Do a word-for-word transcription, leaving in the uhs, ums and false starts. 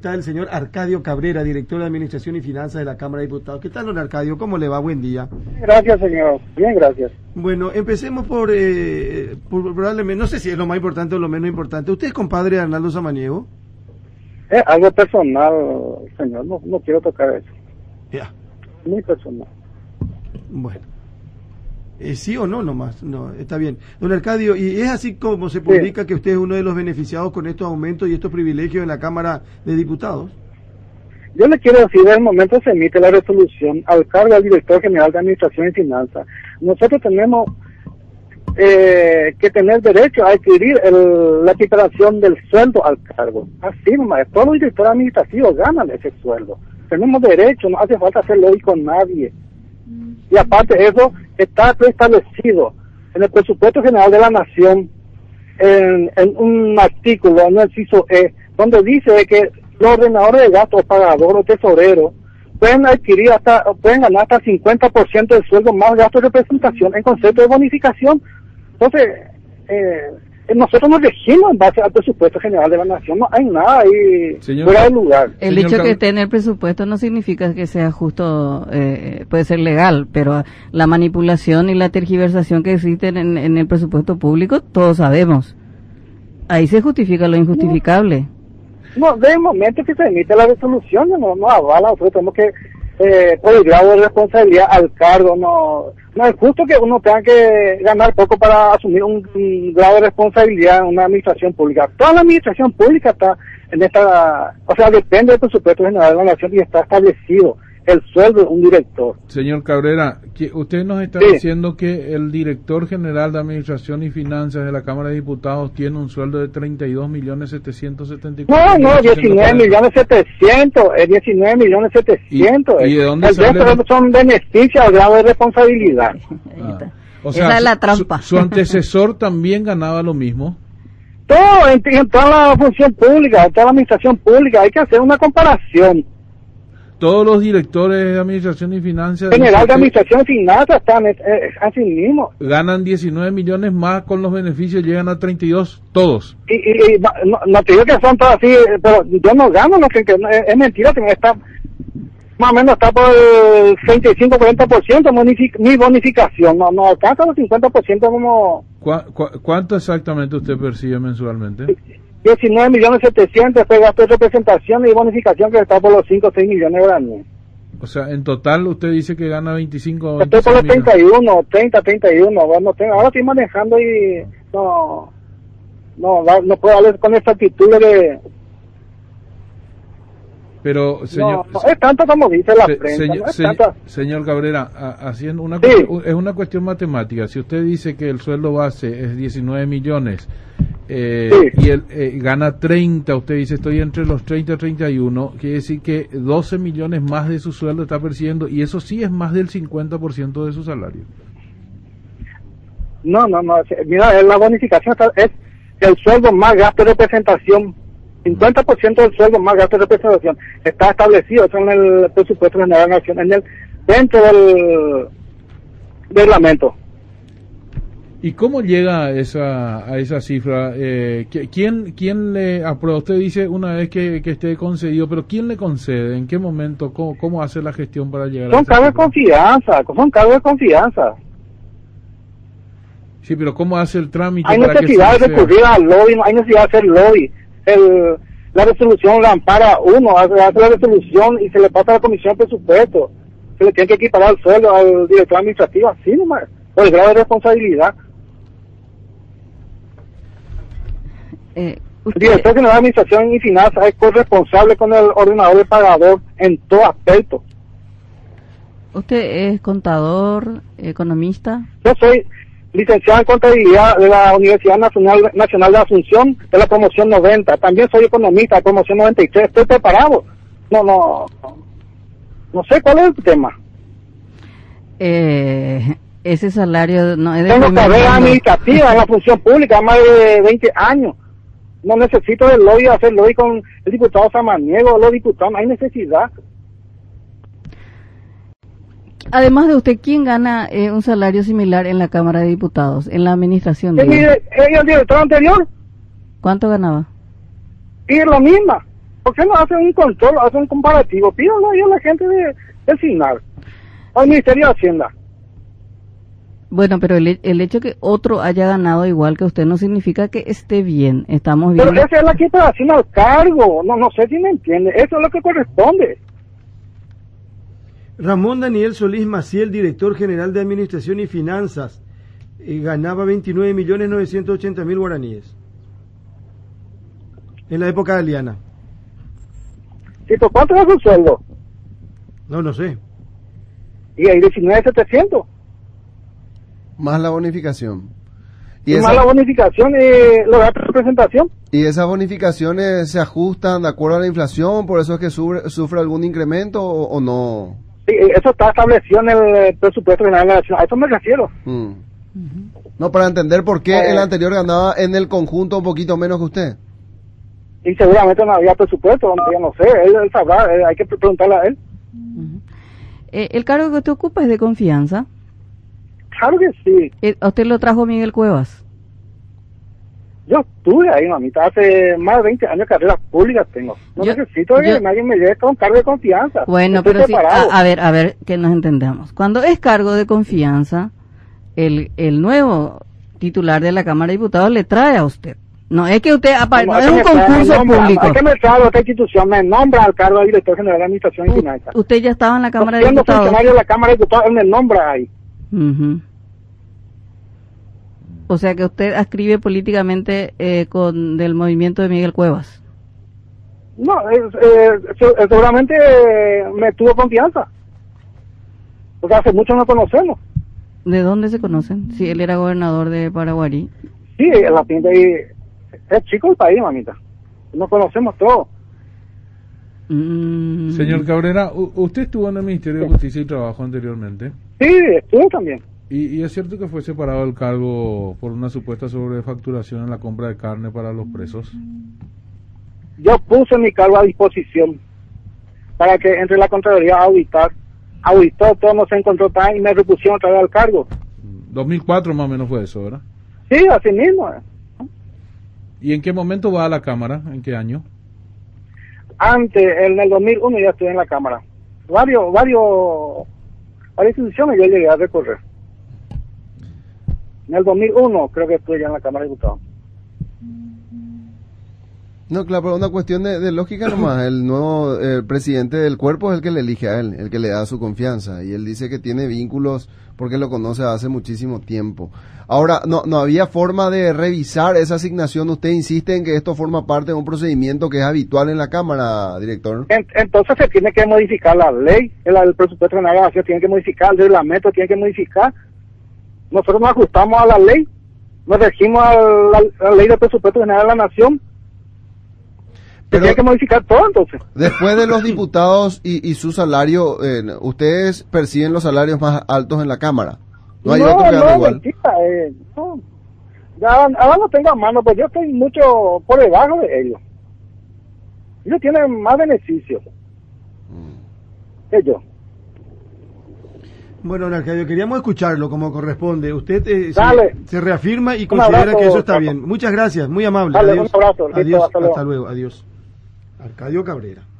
está el señor Arcadio Cabrera, director de Administración y Finanzas de la Cámara de Diputados. ¿Qué tal, don Arcadio? ¿Cómo le va? Buen día. Gracias, señor. Bien, gracias. Bueno, empecemos por, eh, por probablemente, no sé si es lo más importante o lo menos importante. ¿Usted es compadre de Arnaldo Samaniego? Es algo personal, señor. No, no quiero tocar eso. Ya. Muy personal. Bueno. Eh, ¿Sí o no nomás? No, está bien. Don Arcadio, ¿y es así como se publica sí. que usted es uno de los beneficiados con estos aumentos y estos privilegios en la Cámara de Diputados? Yo le quiero decir, en el momento se emite la resolución al cargo del Director General de Administración y Finanzas. Nosotros tenemos eh, que tener derecho a adquirir el, la equiparación del sueldo al cargo. Así nomás, todos los directores administrativos ganan ese sueldo. Tenemos derecho, no hace falta hacer lobby con nadie. Y aparte de eso, está preestablecido en el Presupuesto General de la Nación, en, en un artículo, en el inciso E, donde dice que los ordenadores de gastos, pagadores o tesoreros, pueden adquirir hasta, pueden ganar hasta cincuenta por ciento del sueldo más gastos de representación en concepto de bonificación. Entonces, eh, nosotros nos regimos en base al Presupuesto General de la Nación, no hay nada ahí señor, fuera de lugar. El hecho que esté en el presupuesto no significa que sea justo, eh, puede ser legal, pero la manipulación y la tergiversación que existen en, en el presupuesto público, todos sabemos. Ahí se justifica lo injustificable. No, de momento que se emite la resolución, no, no avala, nosotros tenemos que, eh, por el grado de responsabilidad al cargo, no, no es justo que uno tenga que ganar poco para asumir un, un grado de responsabilidad en una administración pública. Toda la administración pública está en esta, o sea, depende del presupuesto general de la nación y está establecido el sueldo de un director. Señor Cabrera, usted nos está sí. diciendo que el director general de Administración y Finanzas de la Cámara de Diputados tiene un sueldo de treinta y dos millones setecientos setenta y cuatro. No, no, diecinueve millones setecientos, es diecinueve millones setecientos. ¿Y, y de dónde el sale? resto son beneficios al grado de responsabilidad. Ah. O sea, esa es la trampa. Su, su antecesor también ganaba lo mismo. Todo, en, en toda la función pública, en toda la administración pública, hay que hacer una comparación. Todos los directores de Administración y Finanzas... General de Administración y Finanzas están eh, así mismo. Ganan diecinueve millones más con los beneficios, llegan a treinta y dos, todos. Y, y, y no, no te digo que son todos así, pero yo no gano, no, que, que, es, es mentira, que está más o menos está por el treinta y cinco a cuarenta por ciento mi bonificación, no, no alcanza los cincuenta por ciento como... ¿Cu cu ¿Cuánto exactamente usted percibe mensualmente? diecinueve millones setecientos, después gasto de representación y bonificación que está por los cinco o seis millones de años. O sea, en total usted dice que gana veinticinco o estoy por los treinta y uno, treinta, treinta y uno, bueno, tengo, ahora estoy manejando y no, no, no puedo hablar con esta actitud de... Pero, señor... No, no es tanto como dice la se, prensa, señor, no es señor, tanto. Señor Cabrera, a, haciendo una sí. cuestión, es una cuestión matemática. Si usted dice que el sueldo base es diecinueve millones eh, sí. y él eh, gana treinta, usted dice estoy entre los treinta y treinta y uno, quiere decir que doce millones más de su sueldo está percibiendo, y eso sí es más del cincuenta por ciento de su salario. No, no, no, mira, la bonificación es el sueldo más gasto de representación. cincuenta por ciento del sueldo más gasto de representación está establecido eso en el presupuesto general de la nación, en el, dentro del reglamento. ¿Y cómo llega a esa, a esa cifra? Eh, ¿quién, ¿Quién le aprueba? Usted dice una vez que, que esté concedido, pero ¿quién le concede? ¿En qué momento? ¿Cómo, cómo hace la gestión para llegar son a esa cargos de cifra? confianza, son cargos de confianza. Sí, pero ¿cómo hace el trámite? Hay para necesidad que de recurrir al lobby, no hay necesidad de hacer lobby. El, la resolución la ampara uno, hace, hace la resolución y se le pasa a la comisión de presupuesto. Se le tiene que equiparar el sueldo al director administrativo, así nomás, por el grado de responsabilidad. Eh, el director general de Administración y Finanzas es corresponsable con el ordenador de pagador en todo aspecto. ¿Usted es contador, economista? Yo soy licenciado en contabilidad de la Universidad Nacional, Nacional de Asunción, de la promoción noventa. También soy economista de promoción noventa y tres. Estoy preparado. No, no, no sé cuál es el tema. Eh, ese salario no es de... Tengo carrera administrativa en la función pública, más de veinte años. No necesito el lobby, hacer lobby con el diputado Samaniego, los diputados, no hay necesidad. Además de usted, ¿quién gana eh, un salario similar en la Cámara de Diputados, en la administración? ¿El, el director anterior? ¿Cuánto ganaba? Y es lo mismo. ¿Por qué no hacen un control, hacen un comparativo? Pídanlo ahí a la gente de, del SINAR, al Ministerio de Hacienda. Bueno, pero el, el hecho que otro haya ganado igual que usted no significa que esté bien. Estamos viendo... Pero esa es la equiparación al cargo. No, no sé si me entiende. Eso es lo que corresponde. Ramón Daniel Solís Maciel, director general de Administración y Finanzas, eh, ganaba veintinueve millones novecientos ochenta mil guaraníes en la época de Aliana. ¿Y por cuánto era su sueldo? No, no sé. Y hay diecinueve mil setecientos. Más la bonificación. Y, y esa, más la bonificación y los datos de presentación. ¿Y esas bonificaciones se ajustan de acuerdo a la inflación? ¿Por eso es que sufre, sufre algún incremento o, o no? Sí, eso está establecido en el presupuesto general de la nación. A eso me refiero. Mm. Uh-huh. No, para entender por qué eh, el anterior ganaba en el conjunto un poquito menos que usted. Y seguramente no había presupuesto, yo no sé, él, él sabrá, él, hay que preguntarle a él. Uh-huh. eh, ¿El cargo que usted ocupa es de confianza? Claro que sí. Eh, ¿A usted lo trajo Miguel Cuevas? Yo estuve ahí, mamita, hace más de veinte años de carrera pública tengo. No yo, necesito que yo, nadie me lleve con cargo de confianza. Bueno, Estoy pero sí, a, a ver, a ver, que nos entendamos. Cuando es cargo de confianza, el, el nuevo titular de la Cámara de Diputados le trae a usted. No es que usted, aparte, no, no es un concurso trae, público. Es que me trae a otra institución, me nombra al cargo de director general de Administración y Finanzas. Usted ya estaba en la Cámara no, de Diputados. Siendo funcionario de la Cámara de Diputados, él me nombra ahí. Uh-huh. O sea que usted ascribe políticamente eh, con del movimiento de Miguel Cuevas. No, eh, eh, seguramente eh, me tuvo confianza. Porque hace mucho no conocemos. ¿De dónde se conocen? Si él era gobernador de Paraguarí. Sí, la pinta ahí, es chico el país, mamita. Nos conocemos todos. Mm. Señor Cabrera, ¿usted estuvo en el Ministerio de Justicia y Trabajo anteriormente? Sí, estuve también. ¿Y, ¿Y es cierto que fue separado el cargo por una supuesta sobrefacturación en la compra de carne para los presos? Yo puse mi cargo a disposición para que entre la Contraloría a auditar. Auditó, todo no se encontró tan y me repusieron otra vez al cargo. dos mil cuatro más o menos fue eso, ¿verdad? Sí, así mismo. ¿Y en qué momento va a la Cámara? ¿En qué año? Antes, en el dos mil uno ya estuve en la Cámara. Varios, varios, varias instituciones yo llegué a recorrer. En el dos mil uno creo que estuve ya en la Cámara de Diputados. No, claro, pero una cuestión de, de lógica nomás. El nuevo eh, presidente del cuerpo es el que le elige a él, el que le da su confianza. Y él dice que tiene vínculos porque lo conoce hace muchísimo tiempo. Ahora, no, no había forma de revisar esa asignación. Usted insiste en que esto forma parte de un procedimiento que es habitual en la Cámara, director. Entonces se tiene que modificar la ley, el, el presupuesto general de la nación tiene que modificar, el reglamento tiene que modificar. Nosotros nos ajustamos a la ley, nos regimos a la, a la ley del presupuesto general de la nación. Pero tiene que modificar todo entonces. Después de los diputados y, y su salario, eh, ¿ustedes perciben los salarios más altos en la Cámara? No hay no, otro que no, igual. Mentira, eh, no. Ya, ahora no tengo mano, pues yo estoy mucho por debajo de ellos. Ellos tienen más beneficios mm. que yo. Bueno, don Arcadio, queríamos escucharlo como corresponde. Usted eh, se, se reafirma y un considera abrazo, que eso está papá. bien. Muchas gracias, muy amable. Dale, adiós. un abrazo. Adiós, Listo, hasta, hasta luego. luego. Adiós. Arcadio Cabrera.